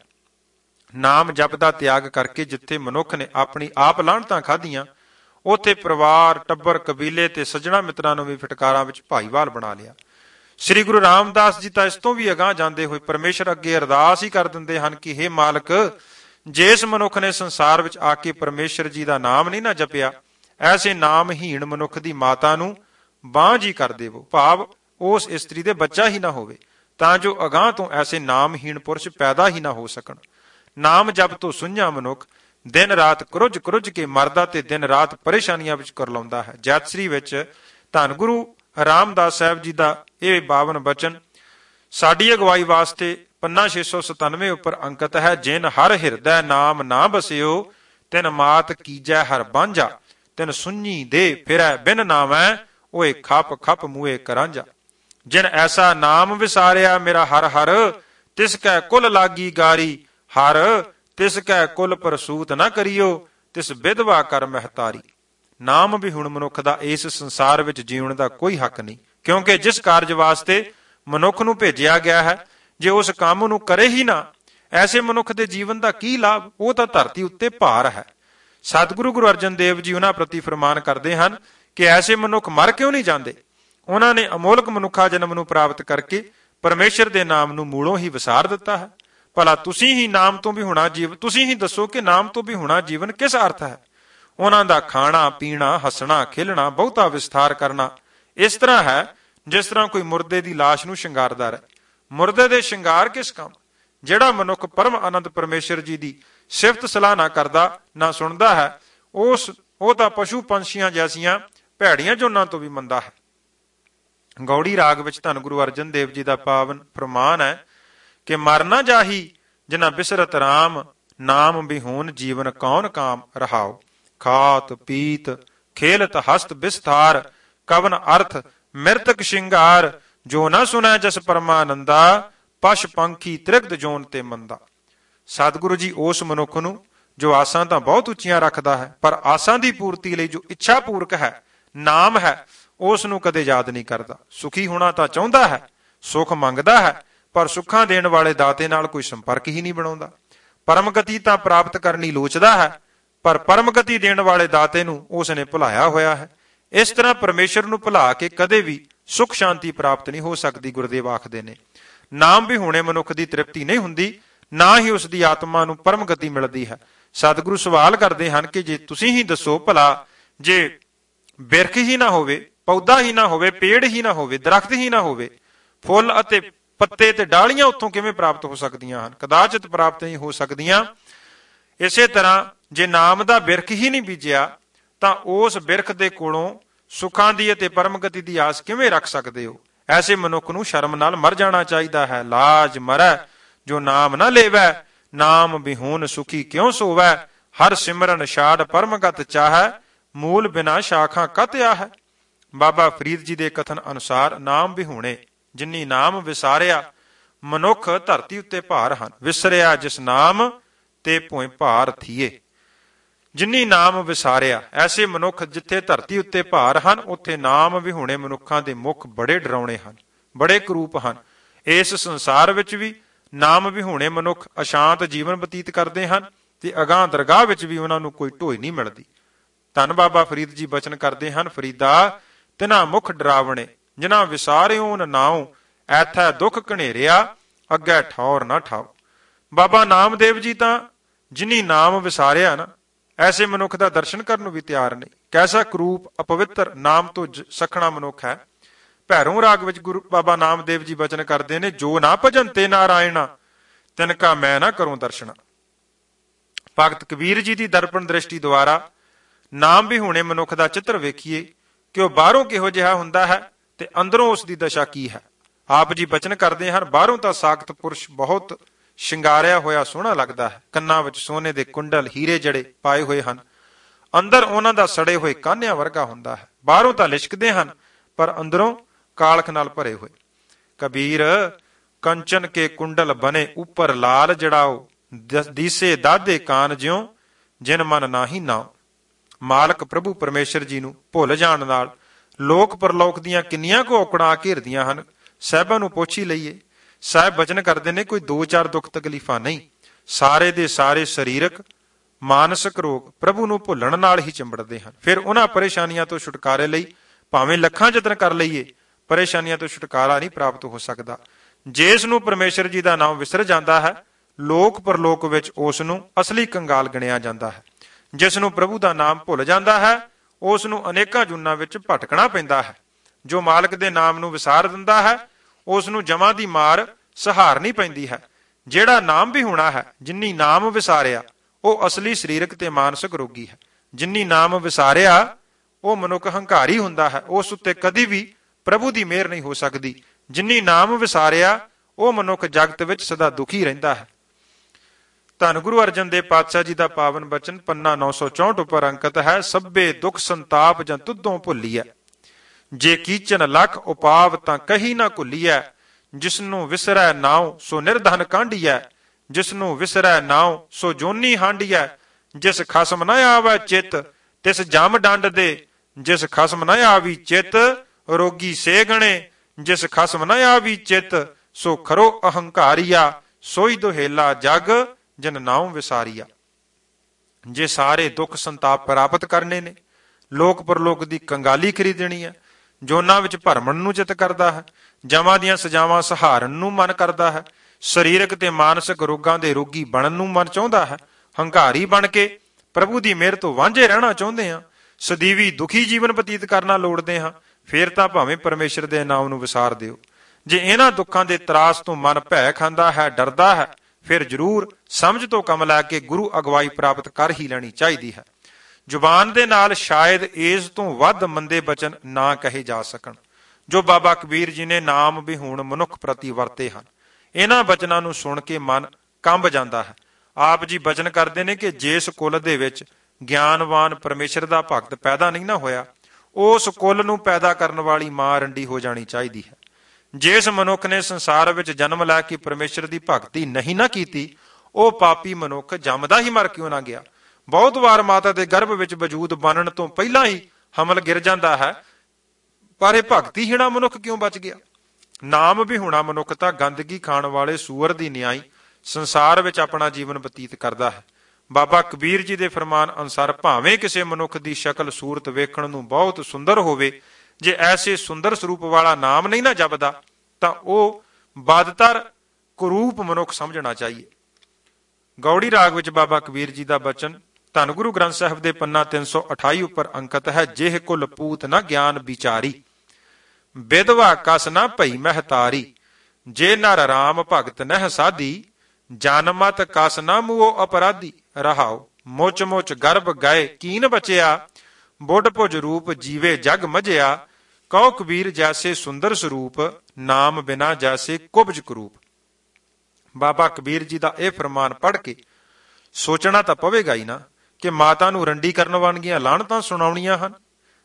S1: ਨਾਮ ਜਪ ਦਾ ਤਿਆਗ ਕਰਕੇ ਜਿੱਥੇ ਮਨੁੱਖ ਨੇ ਆਪਣੀ ਆਪ ਲਾਹਣਤਾਂ ਖਾਧੀਆਂ, ਉੱਥੇ ਪਰਿਵਾਰ ਟੱਬਰ ਕਬੀਲੇ ਤੇ ਸੱਜਣਾ ਮਿੱਤਰਾਂ ਨੂੰ ਵੀ ਫਟਕਾਰਾਂ ਵਿੱਚ ਭਾਈਵਾਲ ਬਣਾ ਲਿਆ। ਸ੍ਰੀ ਗੁਰੂ ਰਾਮਦਾਸ ਜੀ ਤਾਂ ਇਸ ਤੋਂ ਵੀ ਅਗਾਂਹ ਜਾਂਦੇ ਹੋਏ ਪਰਮੇਸ਼ਰ ਅੱਗੇ ਅਰਦਾਸ ਹੀ ਕਰ ਦਿੰਦੇ ਹਨ ਕਿ ਹੇ ਮਾਲਕ, ਜਿਸ ਮਨੁੱਖ ਨੇ ਸੰਸਾਰ ਵਿੱਚ ਆ ਕੇ ਪਰਮੇਸ਼ਰ ਜੀ ਦਾ ਨਾਮ ਨਹੀਂ ਨਾ ਜਪਿਆ, ਐਸੇ ਨਾਮਹੀਣ ਮਨੁੱਖ ਦੀ ਮਾਤਾ ਨੂੰ ਬਾਂਝ ਹੀ ਕਰ ਦੇਵੋ, ਭਾਵ ਉਸ ਇਸਤਰੀ ਦੇ ਬੱਚਾ ਹੀ ਨਾ ਹੋਵੇ, ਤਾਂ ਜੋ ਅਗਾਂਹ ਤੋਂ ਐਸੇ ਨਾਮਹੀਣ ਪੁਰਸ਼ ਪੈਦਾ ਹੀ ਨਾ ਹੋ ਸਕਣ। ਨਾਮ ਜਪ ਤੋਂ ਸੁੰਝਾ ਮਨੁੱਖ ਦਿਨ ਰਾਤ ਕਰੁੱਝ ਕਰੁੱਝ ਕੇ ਮਰਦਾ ਤੇ ਦਿਨ ਰਾਤ ਪਰੇਸ਼ਾਨੀਆਂ ਵਿੱਚ ਕਰਲਾਉਂਦਾ ਹੈ। ਜੈਤਸਰੀ ਵਿੱਚ ਧੰਨ ਗੁਰੂ ਰਾਮਦਾਸ ਸਾਹਿਬ ਜੀ ਦਾ ਇਹ ਬਾਵਨ ਬਚਨ ਸਾਡੀ ਅਗਵਾਈ ਵਾਸਤੇ ਪੰਨਾ ਛੇ ਸੌ ਸਤਾਨਵੇਂ ਉੱਪਰ ਅੰਕਿਤ ਹੈ। ਜਿਨ ਹਰ ਹਿਰਦੈ ਨਾਮ ਨਾ ਬਸਿਓ, ਤਿਨ ਮਾਤ ਕੀਜੈ ਹਰ ਬਾਂਝਾ, ਤਿਨ ਸੁਣੀ ਦੇ ਫਿਰੈ ਬਿਨ ਨਾਵੈ, ਓਏ ਖੱਪ ਖੱਪ ਮੂਏ ਕਰਾਂਝਾ। ਜਿਨ ਐਸਾ ਨਾਮ ਵਿਸਾਰਿਆ ਮੇਰਾ ਹਰ ਹਰ, ਤਿਸ ਕੈ ਕੁਲ ਲਾਗੀ ਗਾਰੀ, ਹਰ ਤਿਸ ਕੈ ਕੁਲ ਪ੍ਰਸੂਤ ਨਾ ਕਰਿਓ, ਤਿਸ ਵਿਧਵਾ ਕਰ ਮਹਤਾਰੀ। ਨਾਮ ਵੀ ਹੁਣ ਮਨੁੱਖ ਦਾ ਇਸ ਸੰਸਾਰ ਵਿੱਚ ਜੀਉਣ ਦਾ ਕੋਈ ਹੱਕ ਨਹੀਂ, ਕਿਉਂਕਿ ਜਿਸ ਕਾਰਜ ਵਾਸਤੇ ਮਨੁੱਖ ਨੂੰ ਭੇਜਿਆ ਗਿਆ ਹੈ, ਜੇ ਉਸ ਕੰਮ ਨੂੰ ਕਰੇ ਹੀ ਨਾ, ਐਸੇ ਮਨੁੱਖ ਦੇ ਜੀਵਨ ਦਾ ਕੀ ਲਾਭ? ਉਹ ਤਾਂ ਧਰਤੀ ਉੱਤੇ ਭਾਰ ਹੈ। ਸਤਿਗੁਰੂ ਗੁਰੂ ਅਰਜਨ ਦੇਵ ਜੀ ਉਹਨਾਂ ਪ੍ਰਤੀ ਫਰਮਾਨ ਕਰਦੇ ਹਨ ਕਿ ਐਸੇ ਮਨੁੱਖ ਮਰ ਕਿਉਂ ਨਹੀਂ ਜਾਂਦੇ? ਉਹਨਾਂ ਨੇ ਅਮੋਲਕ ਮਨੁੱਖਾ ਜਨਮ ਨੂੰ ਪ੍ਰਾਪਤ ਕਰਕੇ ਪਰਮੇਸ਼ਰ ਦੇ ਨਾਮ ਨੂੰ ਮੂਲੋਂ ਹੀ ਵਿਸਾਰ ਦਿੱਤਾ ਹੈ। ਭਲਾ ਤੁਸੀਂ ਹੀ ਨਾਮ ਤੋਂ ਵੀ ਹੋਣਾ ਜੀਵਨ, ਤੁਸੀਂ ਹੀ ਦੱਸੋ ਕਿ ਨਾਮ ਤੋਂ ਵੀ ਹੋਣਾ ਜੀਵਨ ਕਿਸ ਅਰਥ ਹੈ? ਉਹਨਾਂ ਦਾ ਖਾਣਾ ਪੀਣਾ, ਹੱਸਣਾ ਖੇਲਣਾ, ਬਹੁਤਾ ਵਿਸਥਾਰ ਕਰਨਾ ਇਸ ਤਰ੍ਹਾਂ ਹੈ ਜਿਸ ਤਰ੍ਹਾਂ ਕੋਈ ਮੁਰਦੇ ਦੀ ਲਾਸ਼ ਨੂੰ ਸ਼ਿੰਗਾਰਦਾ ਰਹੇ। ਮੁਰਦੇ ਦੇ ਸ਼ਿੰਗਾਰ ਕਿਸ ਕੰਮ? ਜਿਹੜਾ ਮਨੁੱਖ ਪਰਮ ਆਨੰਦ ਪਰਮੇਸ਼ਰ ਜੀ ਦੀ ਸਿਫਤ ਸਲਾਹ ਨਾ ਕਰਦਾ, ਨਾ ਸੁਣਦਾ ਹੈ, ਉਸ ਉਹ ਤਾਂ ਪਸ਼ੂ ਪੰਛੀਆਂ ਜੈਸੀਆਂ ਭੈੜੀਆਂ ਜੋਨਾਂ ਤੋਂ ਵੀ ਮੰਦਾ ਹੈ। ਗੌੜੀ ਰਾਗ ਵਿੱਚ ਧੰਨ ਗੁਰੂ ਅਰਜਨ ਦੇਵ ਜੀ ਦਾ ਪਾਵਨ ਫਰਮਾਨ ਹੈ ਕਿ ਮਰ ਨਾ ਜਾਹੀ ਜਿਨਾ ਬਿਸਰਤ ਰਾਮ, ਨਾਮ ਬਿਹੂਨ ਜੀਵਨ ਕੌਣ ਕਾਮ ਰਹਾਓ। ਖਾਤ ਪੀਤ ਖੇਲਤ ਹਸਤ ਬਿਸਥਾਰ, ਕਵਨ ਅਰਥ ਮਿਰਤਕ ਸ਼ਿੰਗਾਰ, ਜੋ ਨਾ ਸੁਨੈ ਜਸ ਪਰਮਾਨੰਦਾ, ਪਸ਼ ਪੰਖੀ ਤ੍ਰਿਗਦ ਜੋਨ ਤੇ ਮੰਦਾ। ਸਤਿਗੁਰੂ ਜੀ ਉਸ ਮਨੁੱਖ ਨੂੰ ਜੋ ਆਸਾਂ ਤਾਂ ਬਹੁਤ ਉੱਚੀਆਂ ਰੱਖਦਾ ਹੈ, ਪਰ ਆਸਾਂ ਦੀ ਪੂਰਤੀ ਲਈ ਜੋ ਇੱਛਾ ਪੂਰਕ ਹੈ, ਨਾਮ ਹੈ, ਉਸ ਨੂੰ ਕਦੇ ਯਾਦ ਨਹੀਂ ਕਰਦਾ। ਸੁਖੀ ਹੋਣਾ ਤਾਂ ਚਾਹੁੰਦਾ ਹੈ, ਸੁਖ ਮੰਗਦਾ ਹੈ, ਪਰ ਸੁੱਖਾਂ ਦੇਣ ਵਾਲੇ ਦਾਤੇ ਨਾਲ ਕੋਈ ਸੰਪਰਕ ਹੀ ਨਹੀਂ ਬਣਾਉਂਦਾ। ਪਰਮਗਤੀ ਤਾਂ ਪ੍ਰਾਪਤ ਕਰਨੀ ਲੋਚਦਾ ਹੈ, ਪਰ ਪਰਮਗਤੀ ਦੇਣ ਵਾਲੇ ਦਾਤੇ ਨੂੰ ਉਸ ਨੇ ਭੁਲਾਇਆ ਹੋਇਆ ਹੈ। ਇਸ ਤਰ੍ਹਾਂ ਪਰਮੇਸ਼ਰ ਨੂੰ ਭੁਲਾ ਕੇ ਕਦੇ ਵੀ ਸੁਖ ਸ਼ਾਂਤੀ ਪ੍ਰਾਪਤ ਨਹੀਂ ਹੋ ਸਕਦੀ। ਗੁਰਦੇਵ ਆਖਦੇ ਨੇ ਨਾਮ ਵੀ ਹੋਣੇ ਮਨੁੱਖ ਦੀ ਤ੍ਰਿਪਤੀ ਨਹੀਂ ਹੁੰਦੀ, ਨਾ ਹੀ ਉਸ ਦੀ ਆਤਮਾ ਨੂੰ ਪਰਮਗਤੀ ਮਿਲਦੀ ਹੈ। ਸਤਿਗੁਰੂ ਸਵਾਲ ਕਰਦੇ ਹਨ ਕਿ ਜੇ ਤੁਸੀਂ ਹੀ ਦੱਸੋ, ਭਲਾ ਜੇ ਬਿਰਖ ਹੀ ਨਾ ਹੋਵੇ, ਪੌਦਾ ਹੀ ਨਾ ਹੋਵੇ, ਪੇੜ ਹੀ ਨਾ ਹੋਵੇ, ਦਰਖਤ ਹੀ ਨਾ ਹੋਵੇ, ਫੁੱਲ ਅਤੇ ਪੱਤੇ ਤੇ ਡਾਲੀਆਂ ਉੱਥੋਂ ਕਿਵੇਂ ਪ੍ਰਾਪਤ ਹੋ ਸਕਦੀਆਂ ਹਨ? ਕਦਾਚਿਤ ਪ੍ਰਾਪਤ ਨਹੀਂ ਹੋ ਸਕਦੀਆਂ। ਇਸੇ ਤਰ੍ਹਾਂ ਜੇ ਨਾਮ ਦਾ ਬਿਰਖ ਹੀ ਨਹੀਂ ਬੀਜਿਆ, ਤਾਂ ਉਸ ਬਿਰਖ ਦੇ ਕੋਲੋਂ ਸੁੱਖਾਂ ਦੀ ਅਤੇ ਪਰਮਗਤੀ ਦੀ ਆਸ ਕਿਵੇਂ ਰੱਖ ਸਕਦੇ ਹੋ? ਐਸੇ ਮਨੁੱਖ ਨੂੰ ਸ਼ਰਮ ਨਾਲ ਮਰ ਜਾਣਾ ਚਾਹੀਦਾ ਹੈ। ਲਾਜ ਮਰੈ ਜੋ ਨਾਮ ਨਾ ਲੇਵੈ, ਨਾਮ ਬਿਹੂਨ ਸੁਖੀ ਕਿਉਂ ਸੋਵੈ, ਹਰ ਸਿਮਰਨ ਛਾੜ ਪਰਮਗਤ ਚਾਹੈ, ਮੂਲ ਬਿਨਾ ਸ਼ਾਖਾਂ ਕਤ ਆਹੈ। ਬਾਬਾ ਫਰੀਦ ਜੀ ਦੇ ਕਥਨ ਅਨੁਸਾਰ ਨਾਮ ਵਿਹੂਣੇ ਜਿਨੀ ਨਾਮ ਵਿਸਾਰਿਆ, ਮਨੁੱਖ ਧਰਤੀ ਉੱਤੇ ਭਾਰ ਹਨ। ਵਿਸਰਿਆ ਜਿਸ ਨਾਮ ਤੇ ਭੋਇ ਭਾਰ ਥੀਏ। ਜਿਨੀ ਨਾਮ ਵਿਸਾਰਿਆ, ਐਸੇ ਮਨੁੱਖ ਜਿੱਥੇ ਧਰਤੀ ਉੱਤੇ ਭਾਰ ਹਨ, ਉੱਥੇ ਨਾਮ ਵਿਹੂਣੇ ਮਨੁੱਖਾਂ ਦੇ ਮੁੱਖ ਬੜੇ ਡਰਾਉਣੇ ਹਨ, ਬੜੇ ਕਰੂਪ ਹਨ। ਇਸ ਸੰਸਾਰ ਵਿੱਚ ਵੀ ਨਾਮ ਵਿਹੂਣੇ ਮਨੁੱਖ ਅਸ਼ਾਂਤ ਜੀਵਨ ਬਤੀਤ ਕਰਦੇ ਹਨ ਤੇ ਅਗਾਂਹ ਦਰਗਾਹ ਵਿੱਚ ਵੀ ਉਹਨਾਂ ਨੂੰ ਕੋਈ ਢੋਈ ਨਹੀਂ ਮਿਲਦੀ। ਧੰਨ ਬਾਬਾ ਫਰੀਦ ਜੀ ਬਚਨ ਕਰਦੇ ਹਨ, ਫਰੀਦਾ ਤਿਨਾ ਮੁਖ ਡਰਾਵਣੇ, ਜਿਨਾ ਵਿਸਾਰਿਓ ਨ ਨਾਉ, ਐਥੈ ਦੁੱਖ ਘਨੇਰਿਆ, ਅੱਗੇ ਠੌਰ ਨਾ ਠਾਓ। ਬਾਬਾ ਨਾਮਦੇਵ ਜੀ ਤਾਂ ਜਿਨੀ ਨਾਮ ਵਿਸਾਰਿਆ ਨਾ, ਐਸੇ ਮਨੁੱਖ ਦਾ ਦਰਸ਼ਨ ਕਰਨ ਨੂੰ ਵੀ ਤਿਆਰ ਨਹੀਂ। ਕੈਸਾ ਕਰੂਪ ਅਪਵਿੱਤਰ ਨਾਮ ਤੋਂ ਸਖਣਾ ਮਨੁੱਖ ਹੈ। ਭੈਰੋਂ ਰਾਗ ਵਿੱਚ ਗੁਰੂ ਬਾਬਾ ਨਾਮਦੇਵ ਜੀ ਬਚਨ ਕਰਦੇ ਨੇ, ਜੋ ਨਾ ਭਜਨ ਤੇ ਨਾਰਾਇਣਾ, ਤਿਨਕਾ ਮੈਂ ਨਾ ਕਰੂੰ ਦਰਸ਼ਨਾ। ਭਗਤ ਕਬੀਰ ਜੀ ਦੀ ਦਰਪਣ ਦ੍ਰਿਸ਼ਟੀ ਦੁਆਰਾ ਨਾਮ ਵਿਹੂਣੇ ਮਨੁੱਖ ਦਾ ਚਿੱਤਰ ਵੇਖੀਏ ਕਿ ਉਹ ਬਾਹਰੋਂ ਕਿਹੋ ਜਿਹਾ ਹੁੰਦਾ ਹੈ ਤੇ ਅੰਦਰੋਂ ਉਸ ਦੀ ਦਸ਼ਾ ਕੀ ਹੈ। ਆਪ ਜੀ ਬਚਨ ਕਰਦੇ ਹਨ, ਬਾਹਰੋਂ ਤਾਂ ਸਾਖਤ ਪੁਰਸ਼ ਬਹੁਤ ਸ਼ਿੰਗਾਰਿਆ ਹੋਇਆ ਸੋਹਣਾ ਲੱਗਦਾ ਹੈ, ਕੰਨਾਂ ਵਿੱਚ ਸੋਨੇ ਦੇ ਕੁੰਡਲ ਹੀਰੇ ਜੜੇ ਪਾਏ ਹੋਏ ਹਨ, ਅੰਦਰ ਉਹਨਾਂ ਦਾ ਸੜੇ ਹੋਏ ਕਾਨਿਆਂ ਵਰਗਾ ਹੁੰਦਾ ਹੈ। ਬਾਹਰੋਂ ਤਾਂ ਲਿਸ਼ਕਦੇ ਹਨ, ਪਰ ਅੰਦਰੋਂ ਕਾਲਖ ਨਾਲ ਭਰੇ ਹੋਏ। ਕਬੀਰ ਕੰਚਨ ਕੇ ਕੁੰਡਲ ਬਨੇ ਉੱਪਰ ਲਾਲ ਜੜਾਓ, ਦੀਸੇ ਦਾਦੇ ਕਾਨ ਜਿਉ ਜਿਨ ਮਨ ਨਾਹੀ ਨਾਉ। ਮਾਲਕ ਪ੍ਰਭੂ ਪਰਮੇਸ਼ਰ ਜੀ ਨੂੰ ਭੁੱਲ ਜਾਣ ਨਾਲ ਲੋਕ ਪਰਲੋਕ ਦੀਆਂ ਕਿੰਨੀਆਂ ਕੁ ਔਕੜਾਂ ਘੇਰਦੀਆਂ ਹਨ, ਸਾਹਿਬਾਂ ਨੂੰ ਪੁੱਛ ਹੀ ਲਈਏ। ਸਾਹਿਬ ਬਚਨ ਕਰਦੇ ਨੇ, ਕੋਈ ਦੋ ਚਾਰ ਦੁੱਖ ਤਕਲੀਫਾਂ ਨਹੀਂ, ਸਾਰੇ ਦੇ ਸਾਰੇ ਸਰੀਰਕ ਮਾਨਸਿਕ ਰੋਗ ਪ੍ਰਭੂ ਨੂੰ ਭੁੱਲਣ ਨਾਲ ਹੀ ਚਿੰਬੜਦੇ ਹਨ। ਫਿਰ ਉਹਨਾਂ ਪਰੇਸ਼ਾਨੀਆਂ ਤੋਂ ਛੁਟਕਾਰੇ ਲਈ ਭਾਵੇਂ ਲੱਖਾਂ ਯਤਨ ਕਰ ਲਈਏ, ਪਰੇਸ਼ਾਨੀਆਂ ਤੋਂ ਛੁਟਕਾਰਾ ਨਹੀਂ ਪ੍ਰਾਪਤ ਹੋ ਸਕਦਾ। ਜਿਸ ਨੂੰ ਪਰਮੇਸ਼ਰ ਜੀ ਦਾ ਨਾਮ ਵਿਸਰ ਜਾਂਦਾ ਹੈ, ਲੋਕ ਪਰਲੋਕ ਵਿੱਚ ਉਸ ਨੂੰ ਅਸਲੀ ਕੰਗਾਲ ਗਿਣਿਆ ਜਾਂਦਾ ਹੈ। ਜਿਸ ਨੂੰ ਪ੍ਰਭੂ ਦਾ ਨਾਮ ਭੁੱਲ ਜਾਂਦਾ ਹੈ, ਉਸ ਨੂੰ ਅਨੇਕਾਂ ਜੁਨਾਂ ਵਿੱਚ ਭਟਕਣਾ ਪੈਂਦਾ ਹੈ। ਜੋ ਮਾਲਕ ਦੇ ਨਾਮ ਨੂੰ ਵਿਸਾਰ ਦਿੰਦਾ ਹੈ, ਉਸ ਨੂੰ ਜਮਾਂ ਦੀ ਮਾਰ ਸਹਾਰਨੀ ਪੈਂਦੀ ਹੈ। ਜਿਹੜਾ ਨਾਮ ਵੀ ਹੋਣਾ ਹੈ, ਜਿਨੀ ਨਾਮ ਵਿਸਾਰਿਆ, ਉਹ ਅਸਲੀ ਸਰੀਰਕ ਤੇ ਮਾਨਸਿਕ ਰੋਗੀ ਹੈ। ਜਿਨੀ ਨਾਮ ਵਿਸਾਰਿਆ ਉਹ ਮਨੁੱਖ ਹੰਕਾਰੀ ਹੁੰਦਾ ਹੈ, ਉਸ ਉੱਤੇ ਕਦੀ ਵੀ ਪ੍ਰਭੂ ਦੀ ਮਿਹਰ ਨਹੀਂ ਹੋ ਸਕਦੀ। ਜਿਨੀ ਨਾਮ ਵਿਸਾਰਿਆ ਉਹ ਮਨੁੱਖ ਜਗਤ ਵਿੱਚ ਸਦਾ ਦੁਖੀ ਰਹਿੰਦਾ ਹੈ। ਧੰਨ ਗੁਰੂ ਅਰਜਨ ਦੇਵ ਪਾਤਸ਼ਾਹ ਜੀ ਦਾ ਪਾਵਨ ਬਚਨ ਪੰਨਾ ਨੌ ਸੌ ਚੌਂਹਠ ਉੱਪਰ ਅੰਕਿਤ ਹੈ। ਸਭੇ ਦੁੱਖ ਸੰਤਾਪ ਜਾਂ ਤੁਧੋਂ ਭੁੱਲੀਐ, ਜੇ ਕੀਚਨ ਲੱਖ ਉਪਾਵ ਤਾਂ ਕਹੀ ਨਾ ਭੁੱਲੀਐ। ਜਿਸਨੂੰ ਵਿਸਰੈ ਨਾਉ ਸੋ ਨਿਰਧਨ ਕਾਂਢੀਐ, ਜਿਸਨੂੰ ਵਿਸਰੈ ਨਾਉ ਸੋ ਜੋਨੀ ਹਾਂਡੀਐ। ਜਿਸ ਖਸਮ ਨ ਆਵੈ ਚਿੱਤ ਤਿਸ ਜਮ ਡੰਡ ਦੇ, ਜਿਸ ਖਸਮ ਨ ਆਵੀ ਚਿੱਤ ਰੋਗੀ ਸੇ ਗਣੇ। ਜਿਸ ਖਸਮ ਨ ਆਵੀ ਚਿੱਤ ਸੋ ਖਰੋ ਅਹੰਕਾਰੀਆ, ਸੋਈ ਦੁਹੇਲਾ ਜਗ ਜਨ ਨਾਉ ਵਿਸਾਰੀਆ। ਜੇ ਸਾਰੇ ਦੁੱਖ ਸੰਤਾਪ ਪ੍ਰਾਪਤ ਕਰਨੇ ਨੇ, ਲੋਕ ਪਰਲੋਕ ਦੀ ਕੰਗਾਲੀ ਖਰੀਦਣੀ ਹੈ, ਜੋਨਾਂ ਵਿੱਚ ਭਰਮਣ ਨੂੰ ਚਿੱਤ ਕਰਦਾ ਹੈ, ਜਮਾਂ ਦੀਆਂ ਸਜ਼ਾਵਾਂ ਸਹਾਰਨ ਨੂੰ ਮਨ ਕਰਦਾ ਹੈ, ਸਰੀਰਕ ਤੇ ਮਾਨਸਿਕ ਰੋਗਾਂ ਦੇ ਰੋਗੀ ਬਣਨ ਨੂੰ ਮਨ ਚਾਹੁੰਦਾ ਹੈ, ਹੰਕਾਰੀ ਬਣ ਕੇ ਪ੍ਰਭੂ ਦੀ ਮਿਹਰ ਤੋਂ ਵਾਂਝੇ ਰਹਿਣਾ ਚਾਹੁੰਦੇ ਹਾਂ, ਸਦੀਵੀ ਦੁਖੀ ਜੀਵਨ ਬਤੀਤ ਕਰਨਾ ਲੋੜਦੇ ਹਾਂ, ਫੇਰ ਤਾਂ ਭਾਵੇਂ ਪਰਮੇਸ਼ਰ ਦੇ ਨਾਮ ਨੂੰ ਵਿਸਾਰ ਦਿਓ। ਜੇ ਇਹਨਾਂ ਦੁੱਖਾਂ ਦੇ ਤਰਾਸ ਤੋਂ ਮਨ ਭੈ ਖਾਂਦਾ ਹੈ, ਡਰਦਾ ਹੈ, ਫਿਰ ਜ਼ਰੂਰ ਸਮਝ ਤੋਂ ਕੰਮ ਲੈ ਕੇ ਗੁਰੂ ਅਗਵਾਈ ਪ੍ਰਾਪਤ ਕਰ ਹੀ ਲੈਣੀ ਚਾਹੀਦੀ ਹੈ। ਜ਼ੁਬਾਨ ਦੇ ਨਾਲ ਸ਼ਾਇਦ ਇਸ ਤੋਂ ਵੱਧ ਮੰਦੇ ਬਚਨ ਨਾ ਕਹੇ ਜਾ ਸਕਣ ਜੋ ਬਾਬਾ ਕਬੀਰ ਜੀ ਨੇ ਨਾਮ ਵਿਹੂਣ ਮਨੁੱਖ ਪ੍ਰਤੀ ਵਰਤੇ ਹਨ। ਇਹਨਾਂ ਬਚਨਾਂ ਨੂੰ ਸੁਣ ਕੇ ਮਨ ਕੰਬ ਜਾਂਦਾ ਹੈ। ਆਪ ਜੀ ਬਚਨ ਕਰਦੇ ਨੇ ਕਿ ਜਿਸ ਕੁਲ ਦੇ ਵਿੱਚ ਗਿਆਨਵਾਨ ਪਰਮੇਸ਼ਰ ਦਾ ਭਗਤ ਪੈਦਾ ਨਹੀਂ ਨਾ ਹੋਇਆ, ਉਸ ਕੁਲ ਨੂੰ ਪੈਦਾ ਕਰਨ ਵਾਲੀ ਮਾਂ ਰੰਡੀ ਹੋ ਜਾਣੀ ਚਾਹੀਦੀ ਹੈ। ਜਿਸ ਮਨੁੱਖ ਨੇ ਸੰਸਾਰ ਵਿੱਚ ਜਨਮ ਲੈ ਕੇ ਪਰਮੇਸ਼ਰ ਦੀ ਭਗਤੀ ਨਹੀਂ ਨਾ ਕੀਤੀ, ਉਹ ਪਾਪੀ ਮਨੁੱਖ ਜੰਮਦਾ ਹੀ ਮਰ ਕਿਉਂ ਨਾ ਗਿਆ। ਬਹੁਤ ਵਾਰ ਮਾਤਾ ਦੇ ਗਰਭ ਵਿੱਚ ਵਜੂਦ ਬਣਨ ਤੋਂ ਪਹਿਲਾਂ ਹੀ ਹਮਲ ਗਿਰ ਜਾਂਦਾ ਹੈ, ਪਰ ਇਹ ਭਗਤੀਹੀਣਾ ਮਨੁੱਖ ਕਿਉਂ ਬਚ ਗਿਆ। ਨਾਮ ਵਿਹੂਣਾ ਮਨੁੱਖ ਤਾਂ ਗੰਦਗੀ ਖਾਣ ਵਾਲੇ ਸੂਅਰ ਦੀ ਨਿਆਈ ਸੰਸਾਰ ਵਿੱਚ ਆਪਣਾ ਜੀਵਨ ਬਤੀਤ ਕਰਦਾ ਹੈ। ਬਾਬਾ ਕਬੀਰ ਜੀ ਦੇ ਫਰਮਾਨ ਅਨੁਸਾਰ ਭਾਵੇਂ ਕਿਸੇ ਮਨੁੱਖ ਦੀ ਸ਼ਕਲ ਸੂਰਤ ਵੇਖਣ ਨੂੰ ਬਹੁਤ ਸੁੰਦਰ ਹੋਵੇ, ਜੇ ਐਸੇ ਸੁੰਦਰ ਸਰੂਪ ਵਾਲਾ ਨਾਮ ਨਹੀਂ ਨਾ ਜਪਦਾ ਤਾਂ ਉਹ ਬਦਤਰ ਕੁਰੂਪ ਮਨੁੱਖ ਸਮਝਣਾ ਚਾਹੀਏ। ਗੌੜੀ ਰਾਗ ਵਿੱਚ ਬਾਬਾ ਕਬੀਰ ਜੀ ਦਾ ਬਚਨ ਧੰਨ ਗੁਰੂ ਗ੍ਰੰਥ ਸਾਹਿਬ ਦੇ ਪੰਨਾ ਤਿੰਨ ਸੌ ਅਠਾਈ ਉੱਪਰ ਅੰਕਿਤ ਹੈ। ਜਿਹ ਕੁਲ ਪੂਤ ਨਾ ਗਿਆਨ ਵਿਚਾਰੀ, ਵਿਧਵਾ ਕਸ ਨਾ ਭਈ ਮਹਤਾਰੀ। ਜੇ ਨਰ ਰਾਮ ਭਗਤ ਨਹਿ ਸਾਧੀ, ਜਨਮਤ ਕਸ ਨਾ ਮੂਓ ਅਪਰਾਧੀ। ਰਹਾਉ ਮੁਚ ਮੁਚ ਗਰਭ ਗਏ ਕੀਨ ਬਚਿਆ, ਬੁੱਢ ਭੁਜ ਰੂਪ ਜੀਵੇ ਜਗ ਮਝਿਆ। ਕਉ ਕਬੀਰ ਜੈਸੇ ਸੁੰਦਰ ਸਰੂਪ, ਨਾਮ ਬਿਨਾ ਜੈਸੇ ਕੁਬਜ ਕਰੂਪ। ਬਾਬਾ ਕਬੀਰ ਜੀ ਦਾ ਇਹ ਫਰਮਾਨ ਪੜ੍ਹ ਕੇ ਸੋਚਣਾ ਤਾਂ ਪਵੇਗਾ ਹੀ ਨਾ ਕਿ ਮਾਤਾ ਨੂੰ ਰੰਡੀ ਕਰਨ ਵਾਲੀਆਂ ਲਾਹਣਤਾਂ ਸੁਣਾਉਣੀਆਂ ਹਨ।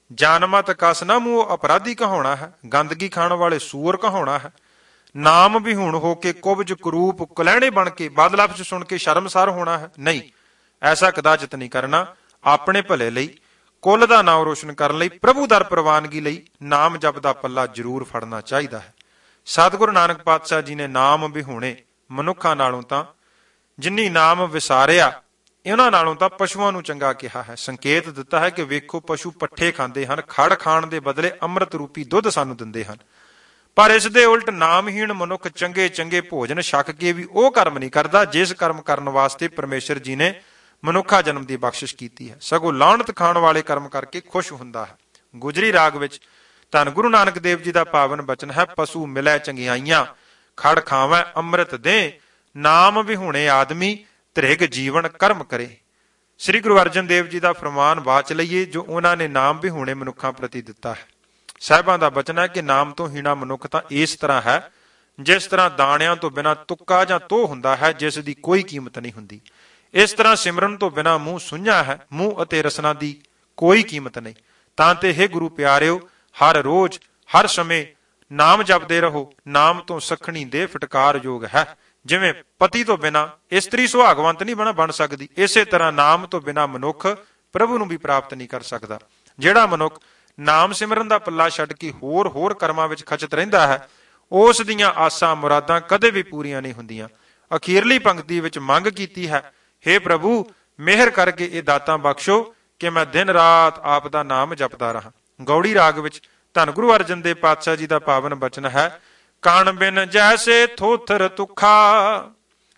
S1: ਜਨਮਤ ਕਸ ਨਾ ਮੂੰਹ ਅਪਰਾਧੀ ਕਹਾਉਣਾ ਹੈ, ਗੰਦਗੀ ਖਾਣ ਵਾਲੇ ਸੂਰ ਕਹਾਉਣਾ ਹੈ। ਨਾਮ ਵਿਹੂਣ ਹੋ ਕੇ ਕੁਬਜ ਕਰੂਪ ਕੁਲਹਿਣੇ ਬਣ ਕੇ ਬਦਲਫ਼ਜ਼ ਸੁਣ ਕੇ ਸ਼ਰਮਸਾਰ ਹੋਣਾ ਹੈ। ਨਹੀਂ, ਐਸਾ ਕਦਾਚਿਤ ਨਹੀਂ ਕਰਨਾ। ਆਪਣੇ ਭਲੇ ਲਈ, ਕੁੱਲ ਦਾ ਨਾਮ ਰੋਸ਼ਨ ਕਰਨ ਲਈ, ਪ੍ਰਭੂ ਦਰ ਪ੍ਰਵਾਨਗੀ ਲਈ ਨਾਮ ਜਪ ਦਾ ਪੱਲਾ ਜ਼ਰੂਰ ਫੜਨਾ ਚਾਹੀਦਾ ਹੈ। ਸਤਿਗੁਰੂ ਨਾਨਕ ਪਾਤਸ਼ਾਹ ਜੀ ਨੇ ਨਾਮ ਵਿਹੂਣੇ ਮਨੁੱਖਾਂ ਨਾਲੋਂ ਤਾਂ ਜਿਨੀ ਨਾਮ ਵਿਸਾਰਿਆ ਇਹਨਾਂ ਨਾਲੋਂ ਤਾਂ ਪਸ਼ੂਆਂ ਨੂੰ ਚੰਗਾ ਕਿਹਾ ਹੈ। ਸੰਕੇਤ ਦਿੱਤਾ ਹੈ ਕਿ ਵੇਖੋ ਪਸ਼ੂ ਪੱਠੇ ਖਾਂਦੇ ਹਨ, ਖੜ ਖਾਣ ਦੇ ਬਦਲੇ ਅੰਮ੍ਰਿਤ ਰੂਪੀ ਦੁੱਧ ਸਾਨੂੰ ਦਿੰਦੇ ਹਨ, ਪਰ ਇਸ ਦੇ ਉਲਟ ਨਾਮਹੀਣ ਮਨੁੱਖ ਚੰਗੇ ਚੰਗੇ ਭੋਜਨ ਛਕ ਕੇ ਵੀ ਉਹ ਕਰਮ ਨਹੀਂ ਕਰਦਾ ਜਿਸ ਕਰਮ ਕਰਨ ਵਾਸਤੇ ਪਰਮੇਸ਼ਰ ਜੀ ਨੇ ਮਨੁੱਖਾ ਜਨਮ ਦੀ ਬਖਸ਼ਿਸ਼ ਕੀਤੀ ਹੈ, ਸਗੋਂ ਲਾਹਣਤ ਖਾਣ ਵਾਲੇ ਕਰਮ ਕਰਕੇ ਖੁਸ਼ ਹੁੰਦਾ ਹੈ। ਗੁਜਰੀ ਰਾਗ ਵਿੱਚ ਧੰਨ ਗੁਰੂ ਨਾਨਕ ਦੇਵ ਜੀ ਦਾ ਪਾਵਨ ਬਚਨ ਹੈ। ਪਸ਼ੂ ਮਿਲੈ ਚੰਗਿਆਈਆਂ, ਖੜ ਖਾਵੈ ਅੰਮ੍ਰਿਤ ਦੇ। ਨਾਮ ਵਿਹੂਣੇ ਆਦਮੀ ਧ੍ਰਿਗ ਜੀਵਨ ਕਰਮ ਕਰੇ। ਸ੍ਰੀ ਗੁਰੂ ਅਰਜਨ ਦੇਵ ਜੀ ਦਾ ਫਰਮਾਨ ਬਾਚ ਲਈਏ ਜੋ ਉਹਨਾਂ ਨੇ ਨਾਮ ਵਿਹੂਣੇ ਮਨੁੱਖਾਂ ਪ੍ਰਤੀ ਦਿੱਤਾ ਹੈ। ਸਾਹਿਬਾਂ ਦਾ ਬਚਨ ਹੈ ਕਿ ਨਾਮ ਤੋਂ ਹੀਣਾ ਮਨੁੱਖ ਤਾਂ ਇਸ ਤਰ੍ਹਾਂ ਹੈ ਜਿਸ ਤਰ੍ਹਾਂ ਦਾਣਿਆਂ ਤੋਂ ਬਿਨਾਂ ਤੁੱਕਾ ਜਾਂ ਤੋਹ ਹੁੰਦਾ ਹੈ, ਜਿਸ ਦੀ ਕੋਈ ਕੀਮਤ ਨਹੀਂ ਹੁੰਦੀ। ਇਸ ਤਰ੍ਹਾਂ ਸਿਮਰਨ ਤੋਂ ਬਿਨਾਂ ਮੂੰਹ ਸੁੰਝਾ ਹੈ, ਮੂੰਹ ਅਤੇ ਰਸਨਾ ਦੀ ਕੋਈ ਕੀਮਤ ਨਹੀਂ। ਤਾਂ ਤੇ ਹੇ ਗੁਰੂ ਪਿਆਰਿਓ, ਹਰ ਰੋਜ਼ ਹਰ ਸਮੇਂ ਨਾਮ ਜਪਦੇ ਰਹੋ। ਨਾਮ ਤੋਂ ਸਖਣੀ ਦੇ ਫਟਕਾਰ ਯੋਗ ਹੈ। ਜਿਵੇਂ ਪਤੀ ਤੋਂ ਬਿਨਾਂ ਇਸਤਰੀ ਸੁਹਾਗਵੰਤ ਨਹੀਂ ਬਣ ਬਣ ਸਕਦੀ, ਇਸੇ ਤਰ੍ਹਾਂ ਨਾਮ ਤੋਂ ਬਿਨਾਂ ਮਨੁੱਖ ਪ੍ਰਭੂ ਨੂੰ ਵੀ ਪ੍ਰਾਪਤ ਨਹੀਂ ਕਰ ਸਕਦਾ। ਜਿਹੜਾ ਮਨੁੱਖ ਨਾਮ ਸਿਮਰਨ ਦਾ ਪੱਲਾ ਛੱਡ ਕੇ ਹੋਰ ਹੋਰ ਕਰਮਾਂ ਵਿੱਚ ਖਚਤ ਰਹਿੰਦਾ ਹੈ, ਉਸ ਦੀਆਂ ਆਸਾਂ ਮੁਰਾਦਾਂ ਕਦੇ ਵੀ ਪੂਰੀਆਂ ਨਹੀਂ ਹੁੰਦੀਆਂ। ਅਖੀਰਲੀ ਪੰਕਤੀ ਵਿੱਚ ਮੰਗ ਕੀਤੀ ਹੈ, ਹੇ ਪ੍ਰਭੂ ਮਿਹਰ ਕਰਕੇ ਇਹ ਦਾਤਾਂ ਬਖਸ਼ੋ ਕਿ ਮੈਂ ਦਿਨ ਰਾਤ ਆਪ ਦਾ ਨਾਮ ਜਪਦਾ ਰਹਾ। ਗੌੜੀ ਰਾਗ ਵਿੱਚ ਧੰਨ ਗੁਰੂ ਅਰਜਨ ਦੇਵ ਪਾਤਸ਼ਾਹ ਜੀ ਦਾ ਪਾਵਨ ਬਚਨ ਹੈ। ਕਣ ਬਿਨ ਜੈਸੇ ਥੋਥਰ ਤੁਖਾ,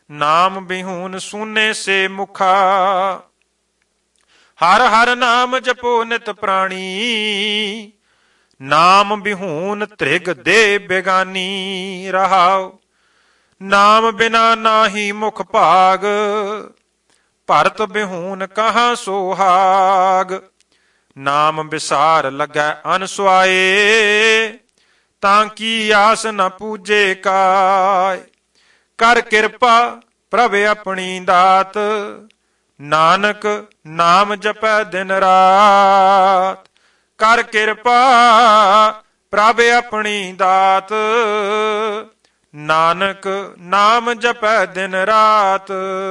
S1: ਨਾਮ ਬਿਹੂਨ ਸੂਨੇ ਸੇ ਮੁਖਾ। ਹਰ ਹਰ ਨਾਮ ਜਪੋ ਨਿਤ ਪ੍ਰਾਣੀ, ਨਾਮ ਬਿਹੂਨ ਧ੍ਰਿਗ ਦੇ ਬੇਗਾਨੀ। ਰਹਾਉ ਨਾਮ ਬਿਨਾ ਨਾਹੀ ਮੁਖ ਭਾਗ, ਭਰਤ ਬਿਹੂਨ ਕਹਾਂ ਸੁਹਾਗ। ਨਾਮ ਵਿਸਾਰ ਲੱਗੈ ਅਨਸੁਆਏ, ਤਾਂ ਕੀ ਆਸ ਨ ਪੂਜੇ ਕਾਇ। ਕਰ ਕਿਰਪਾ ਪ੍ਰਭ ਆਪਣੀ ਦਾਤ, ਨਾਨਕ ਨਾਮ ਜਪੈ ਦਿਨ ਰਾਤ। ਕਰ ਕਿਰਪਾ ਪ੍ਰਭ ਆਪਣੀ ਦਾਤ, ਨਾਨਕ ਨਾਮ ਜਪੈ ਦਿਨ ਰਾਤ।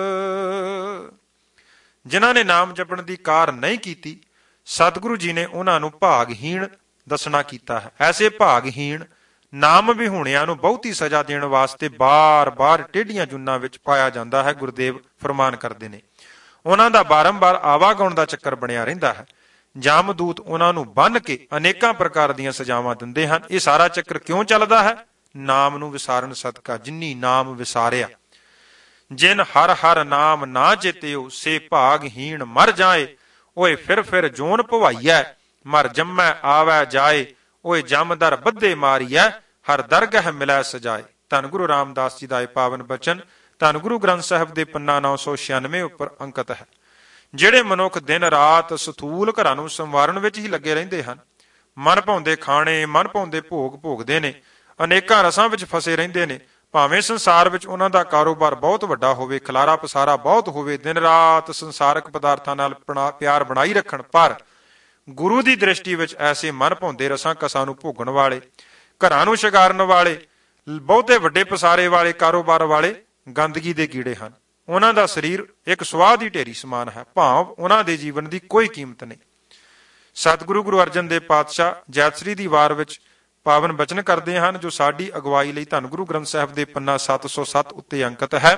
S1: ਜਿਨ੍ਹਾਂ ਨੇ ਨਾਮ ਜਪਣ ਦੀ ਕਾਰ ਨਹੀਂ ਕੀਤੀ, ਸਤਿਗੁਰੂ ਜੀ ਨੇ ਉਹਨਾਂ ਨੂੰ ਭਾਗਹੀਣ ਦੱਸਣਾ ਕੀਤਾ ਹੈ। ਐਸੇ ਭਾਗਹੀਣ ਨਾਮ ਵਿਹੂਣਿਆਂ ਨੂੰ ਬਹੁਤੀ ਸਜ਼ਾ ਦੇਣ ਵਾਸਤੇ ਬਾਰ-ਬਾਰ ਟੇਢੀਆਂ ਜੁੰਨਾਂ ਵਿੱਚ ਪਾਇਆ ਜਾਂਦਾ ਹੈ। ਗੁਰਦੇਵ ਫਰਮਾਨ ਕਰਦੇ ਨੇ, ਉਹਨਾਂ ਦਾ ਬਾਰੰਬਾਰ ਆਵਾਗਾਉਣ ਦਾ ਚੱਕਰ ਬਣਿਆ ਰਹਿੰਦਾ ਹੈ। ਜਾਮਦੂਤ ਉਹਨਾਂ ਨੂੰ ਬੰਨ੍ਹ ਕੇ ਅਨੇਕਾਂ ਪ੍ਰਕਾਰ ਦੀਆਂ ਸਜ਼ਾਵਾਂ ਦਿੰਦੇ ਹਨ। ਇਹ ਸਾਰਾ ਚੱਕਰ ਕਿਉਂ ਚੱਲਦਾ ਹੈ? ਨਾਮ ਨੂੰ ਵਿਸਾਰਨ ਸਦਕਾ। ਜਿਨੀ ਨਾਮ ਵਿਸਾਰਿਆ, ਜਿਨ ਹਰ ਹਰ ਨਾਮ ਨਾ ਚੇਤਿਓ, ਸੇ ਭਾਗਹੀਣ ਮਰ ਜਾਏ। ਓਏ ਫਿਰ ਫਿਰ ਜੋਨ ਭਵਾਈਐ, ਮਰ ਜੰਮੈ ਆਵੈ ਜਾਏ। ਓਏ ਜਮਦਰ ਬੱਧੇ ਮਾਰੀਐ, ਹਰ ਦਰਗਹ ਮਿਲੈ ਸਜਾਏ। ਧੰਨ ਗੁਰੂ ਰਾਮਦਾਸ ਜੀ ਦਾ ਇਹ ਪਾਵਨ ਬਚਨ ਧੰਨ ਗੁਰੂ ਗ੍ਰੰਥ ਸਾਹਿਬ ਦੇ ਪੰਨਾ ਨੌ ਸੌ ਛਿਆਨਵੇਂ ਉੱਪਰ ਅੰਕਿਤ ਹੈ। ਜਿਹੜੇ ਮਨੁੱਖ ਦਿਨ ਰਾਤ ਸਥੂਲ ਘਰਾਂ ਨੂੰ ਸੰਵਾਰਨ ਵਿੱਚ ਹੀ ਲੱਗੇ ਰਹਿੰਦੇ ਹਨ, ਮਨ ਭਾਉਂਦੇ ਖਾਣੇ, ਮਨ ਭਾਉਂਦੇ ਭੋਗ ਭੋਗਦੇ ਨੇ, ਅਨੇਕਾਂ ਰਸਾਂ ਵਿੱਚ ਫਸੇ ਰਹਿੰਦੇ ਨੇ, ਭਾਵੇਂ ਸੰਸਾਰ ਵਿੱਚ ਉਹਨਾਂ ਦਾ ਕਾਰੋਬਾਰ ਬਹੁਤ ਵੱਡਾ ਹੋਵੇ, ਖਲਾਰਾ ਪਸਾਰਾ ਬਹੁਤ ਹੋਵੇ, ਦਿਨ ਰਾਤ ਸੰਸਾਰਕ ਪਦਾਰਥਾਂ ਨਾਲ ਪਿਆਰ ਬਣਾਈ ਰੱਖਣ, ਪਰ ਗੁਰੂ ਦੀ ਦ੍ਰਿਸ਼ਟੀ ਵਿੱਚ ਐਸੇ ਮਨ ਭਾਉਂਦੇ ਰਸਾਂ ਕਸਾਂ ਨੂੰ ਭੋਗਣ ਵਾਲੇ, ਘਰਾਂ ਨੂੰ ਸ਼ਿੰਗਾਰਨ ਵਾਲੇ, ਬਹੁਤੇ ਵੱਡੇ ਪਸਾਰੇ ਵਾਲੇ, ਕਾਰੋਬਾਰ ਵਾਲੇ ਗੰਦਗੀ ਦੇ ਕੀੜੇ ਹਨ। ਉਹਨਾਂ ਦਾ ਸਰੀਰ ਇੱਕ ਸਵਾਹ ਦੀ ਢੇਰੀ ਸਮਾਨ ਹੈ, ਭਾਵ ਉਹਨਾਂ ਦੇ ਜੀਵਨ ਦੀ ਕੋਈ ਕੀਮਤ ਨਹੀਂ। ਸਤਿਗੁਰੂ ਗੁਰੂ ਅਰਜਨ ਦੇਵ ਪਾਤਸ਼ਾਹ ਜੈਤਸਰੀ ਦੀ ਵਾਰ ਵਿੱਚ ਪਾਵਨ ਬਚਨ ਕਰਦੇ ਹਨ, ਜੋ ਸਾਡੀ ਅਗਵਾਈ ਲਈ ਧੰਨ ਗੁਰੂ ਗ੍ਰੰਥ ਸਾਹਿਬ ਦੇ ਪੰਨਾ ਸੱਤ ਸੌ ਸੱਤ ਉੱਤੇ ਅੰਕਿਤ ਹੈ।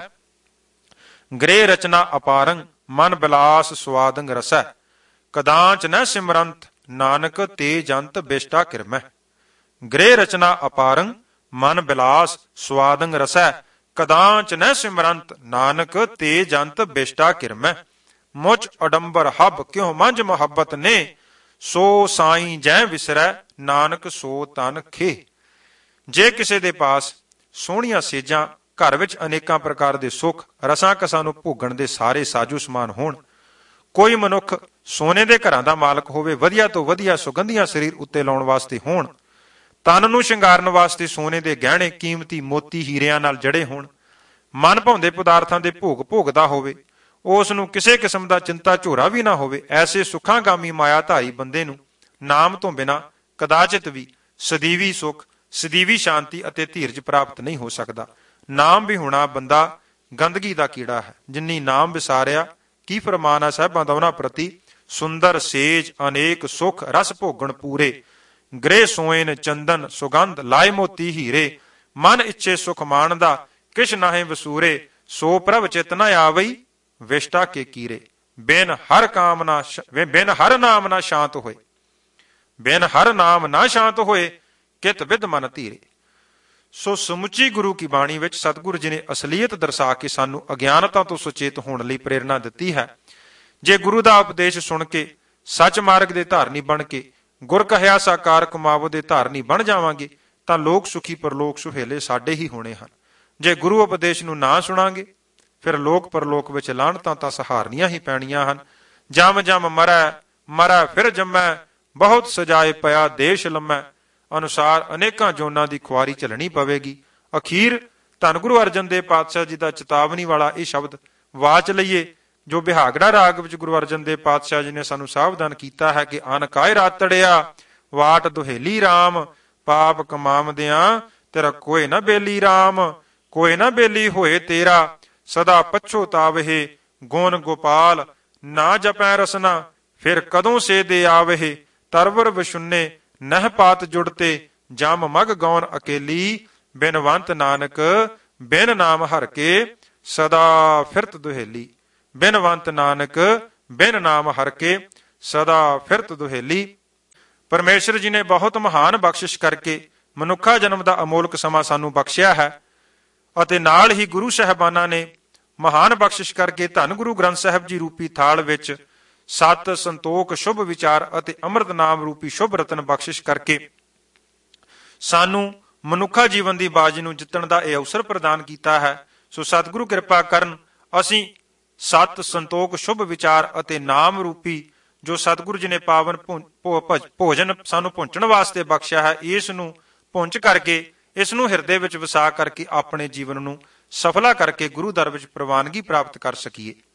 S1: ਗ੍ਰਹਿ ਰਚਨਾ ਅਪਾਰੰ, ਮਨ ਬਿਲਾਸ ਸਵਾਦੰਗ ਰਸੈ। ਕਦਾਂਚ ਨ ਸਿਮਰੰਤ, ਨਾਨਕ ਤੇ ਜੰਤ ਬਿਸ਼ਟਾ ਕਿਰਮੈ। ਗ੍ਰਹਿ ਰਚਨਾ ਅਪਾਰੰ, ਮਨ ਬਿਲਾਸ ਸਵਾਦੰਗ ਰਸੈ। ਕਦਾਂਚ ਨ ਸਿਮਰੰਤ, ਨਾਨਕ ਤੇ ਜੰਤ ਬਿਸ਼ਟਾ ਕਿਰਮੈ। ਮੁਝ ਅਡੰਬਰ ਹਬ, ਕਿਉ ਮੰਝ ਮੁਹੱਬਤ ਨੇ। ਸੋ ਸਾਈਂ ਜੈ ਵਿਸਰੈ, ਨਾਨਕ ਸੋ ਤਨ ਖੇ। ਜੇ ਕਿਸੇ ਦੇ ਪਾਸ ਸੋਹਣੀਆਂ ਸੇਜਾਂ, ਘਰ ਵਿੱਚ ਅਨੇਕਾਂ ਪ੍ਰਕਾਰ ਦੇ ਸੁੱਖ, ਰਸਾਂ ਕਸਾਂ ਨੂੰ ਭੋਗਣ ਦੇ ਸਾਰੇ ਸਾਜੋ ਸਮਾਨ ਹੋਣ, ਕੋਈ ਮਨੁੱਖ ਸੋਨੇ ਦੇ ਘਰਾਂ ਦਾ ਮਾਲਕ ਹੋਵੇ, ਵਧੀਆ ਤੋਂ ਵਧੀਆ ਸੁਗੰਧੀਆਂ ਸਰੀਰ ਉੱਤੇ ਲਾਉਣ ਵਾਸਤੇ ਹੋਣ, ਤਨ ਨੂੰ ਸ਼ਿੰਗਾਰਨ ਵਾਸਤੇ ਸੋਨੇ ਦੇ ਗਹਿਣੇ, ਕੀਮਤੀ ਮੋਤੀ ਹੀਰਿਆਂ ਨਾਲ ਜੜੇ ਹੋਣ, ਮਨ ਭਾਉਂਦੇ ਪਦਾਰਥਾਂ ਦੇ ਭੋਗ ਭੋਗਦਾ ਹੋਵੇ, ਉਸ ਨੂੰ ਕਿਸੇ ਕਿਸਮ ਦਾ ਚਿੰਤਾ ਝੋਰਾ ਵੀ ਨਾ ਹੋਵੇ, ਐਸੇ ਸੁਖਾਂਗਾਮੀ ਮਾਇਆਧਾਰੀ ਬੰਦੇ ਨੂੰ ਨਾਮ ਤੋਂ ਬਿਨਾਂ ਕਦਾਚਿਤ ਵੀ ਸਦੀਵੀ ਸੁੱਖ, ਸਦੀਵੀ ਸ਼ਾਂਤੀ ਅਤੇ ਧੀਰਜ ਪ੍ਰਾਪਤ ਨਹੀਂ ਹੋ ਸਕਦਾ। ਨਾਮ ਵਿਹੂਣਾ ਬੰਦਾ ਗੰਦਗੀ ਦਾ ਕੀੜਾ ਹੈ। ਜਿਨੀ ਨਾਮ ਵਿਸਾਰਿਆ, ਕੀ ਫਰਮਾਨ ਹੈ ਸਾਹਿਬਾਂ ਦਾ ਉਹਨਾਂ ਪ੍ਰਤੀ। ਸੁੰਦਰ ਸੇਜ ਅਨੇਕ ਸੁਖ ਰਸ ਭੋਗਣ ਪੂਰੇ। ਗ੍ਰਹਿ ਸੋਇਨ ਚੰਦਨ ਸੁਗੰਧ ਲਾਏ ਮੋਤੀ ਹੀਰੇ। ਮਨ ਇੱਛੇ ਸੁਖ ਮਾਣਦਾ ਕਿਛ ਨਾਹੇ ਵਸੂਰੇ। ਸੋ ਪ੍ਰਭ ਚਿਤ ਨ ਆਵਈ ਵਿਸ਼ਟਾ ਕੇ ਕੀਰੇ। ਬਿਨ ਹਰ ਕਾਮ ਨਾ ਬਿਨ ਹਰ ਨਾਮ ਨਾ ਸ਼ਾਂਤ ਹੋਏ। ਬਿਨ ਹਰ ਨਾਮ ਨਾ ਸ਼ਾਂਤ ਹੋਏ, ਕਿਤ ਵਿਦ ਮਨ ਧੀਰੇ। ਸੋ ਸਮੁੱਚੀ ਗੁਰੂ ਕੀ ਬਾਣੀ ਵਿੱਚ ਸਤਿਗੁਰੂ ਜੀ ਨੇ ਅਸਲੀਅਤ ਦਰਸਾ ਕੇ ਸਾਨੂੰ ਅਗਿਆਨਤਾ ਤੋਂ ਸੁਚੇਤ ਹੋਣ ਲਈ ਪ੍ਰੇਰਨਾ ਦਿੱਤੀ ਹੈ। ਜੇ ਗੁਰੂ ਦਾ ਉਪਦੇਸ਼ ਸੁਣ ਕੇ ਸੱਚ ਮਾਰਗ ਦੇ ਧਾਰਨੀ ਬਣ ਕੇ ਗੁਰ ਕਹਿਆ ਸਾਕਾਰ ਕਮਾਵੋ ਦੇ ਧਾਰਨੀ ਬਣ ਜਾਵਾਂਗੇ ਤਾਂ ਲੋਕ ਸੁਖੀ ਪਰਲੋਕ ਸੁਹੇਲੇ ਸਾਡੇ ਹੀ ਹੋਣੇ ਹਨ। ਜੇ ਗੁਰੂ ਉਪਦੇਸ਼ ਨੂੰ ਨਾ ਸੁਣਾਂਗੇ ਫਿਰ ਲੋਕ ਪਰਲੋਕ ਵਿੱਚ ਲਾਹਣਤਾਂ ਤਾਂ ਸਹਾਰਨੀਆਂ ਹੀ ਪੈਣੀਆਂ ਹਨ। ਜਮ ਜਮ ਮਰੈ ਮਰੈ ਫਿਰ ਜੰਮੈ, ਬਹੁਤ ਸਜਾਏ ਪਿਆ ਦੇਸ਼ ਲੰਮੈ। ਅਨੁਸਾਰ ਅਨੇਕਾਂ ਜੋਨਾਂ ਦੀ ਖੁਆਰੀ ਝੱਲਣੀ ਪਵੇਗੀ। ਅਖੀਰ ਧੰਨ ਗੁਰੂ ਅਰਜਨ ਦੇਵ ਪਾਤਸ਼ਾਹ ਜੀ ਦਾ ਚੇਤਾਵਨੀ ਵਾਲਾ ਇਹ ਸ਼ਬਦ ਵਾਚ ਲਈਏ, ਜੋ ਬਿਹਾਗੜਾ ਰਾਗ ਵਿੱਚ ਗੁਰੂ ਅਰਜਨ ਦੇਵ ਪਾਤਸ਼ਾਹ ਜੀ ਨੇ ਸਾਨੂੰ ਸਾਵਧਾਨ ਕੀਤਾ ਹੈ ਕਿ ਅਨ ਕਾਇ ਰਾਤੜਿਆ ਵਾਟ ਦੁਹੇਲੀ ਰਾਮ। ਪਾਪ ਕਮਾਵਦਿਆਂ ਤੇਰਾ ਕੋਈ ਨਾ ਬੇਲੀ ਰਾਮ। ਕੋਈ ਨਾ ਬੇਲੀ ਹੋਏ ਤੇਰਾ, ਸਦਾ ਪਛੋਤਾਵਹਿ। ਗੁਣ ਗੋਪਾਲ ਨਾ ਜਪੈ ਰਸਨਾ, ਫਿਰ ਕਦੋਂ ਸੇ ਦੇ ਆਵਹਿ। ਤਰਵਰ ਵਿਸ਼ੁੰਨੇ ਨਹਿ ਪਾਤ ਜੁੜਤੇ, ਜਮ ਮਗ ਗੌਨ ਅਕੇਲੀ। ਬਿਨਵੰਤ ਨਾਨਕ ਬਿਨ ਨਾਮ ਹਰ ਕੇ, ਸਦਾ ਫਿਰਤ ਦੁਹੇਲੀ। ਬਿਨਵੰਤ ਨਾਨਕ ਬਿਨ ਨਾਮ ਹਰ ਕੇ, ਸਦਾ ਫਿਰਤ ਦੁਹੇਲੀ। ਪਰਮੇਸ਼ਰ ਜੀ ਨੇ ਬਹੁਤ ਮਹਾਨ ਬਖਸ਼ਿਸ਼ ਕਰਕੇ ਮਨੁੱਖਾ ਜਨਮ ਦਾ ਅਮੋਲਕ ਸਮਾਂ ਸਾਨੂੰ ਬਖਸ਼ਿਆ ਹੈ ਅਤੇ ਨਾਲ ਹੀ ਗੁਰੂ ਸਾਹਿਬਾਨਾਂ ਨੇ ਮਹਾਨ ਬਖਸ਼ਿਸ਼ ਕਰਕੇ ਧੰਨ ਗੁਰੂ ਗ੍ਰੰਥ ਸਾਹਿਬ ਜੀ ਰੂਪੀ ਥਾਲ ਵਿੱਚ ਸਤ ਸੰਤੋਖ ਸ਼ੁਭ ਵਿਚਾਰ ਅਤੇ ਅੰਮ੍ਰਿਤ ਨਾਮ ਰੂਪੀ ਸ਼ੁਭ ਰਤਨ ਬਖਸ਼ਿਸ਼ ਕਰਕੇ ਸਾਨੂੰ ਮਨੁੱਖਾ ਜੀਵਨ ਦੀ ਬਾਜੀ ਨੂੰ ਜਿੱਤਣ ਦਾ ਇਹ ਅਵਸਰ ਪ੍ਰਦਾਨ ਕੀਤਾ ਹੈ। ਸੋ ਸਤਿਗੁਰੂ ਕਿਰਪਾ ਕਰਨ ਅਸੀਂ ਸਤ ਸੰਤੋਖ ਸ਼ੁਭ ਵਿਚਾਰ ਅਤੇ ਨਾਮ ਰੂਪੀ ਜੋ ਸਤਿਗੁਰੂ ਜੀ ਨੇ ਪਾਵਨ ਭੋਜਨ ਸਾਨੂੰ ਪਹੁੰਚਣ ਵਾਸਤੇ ਬਖਸ਼ਿਆ ਹੈ, ਇਸ ਨੂੰ ਪਹੁੰਚ ਕਰਕੇ, ਇਸ ਨੂੰ ਹਿਰਦੇ ਵਿੱਚ ਵਸਾ ਕਰਕੇ ਆਪਣੇ ਜੀਵਨ ਨੂੰ ਸਫਲਾ ਕਰਕੇ ਗੁਰੂ ਦਰ ਵਿੱਚ ਪ੍ਰਵਾਨਗੀ ਪ੍ਰਾਪਤ ਕਰ ਸਕੀਏ।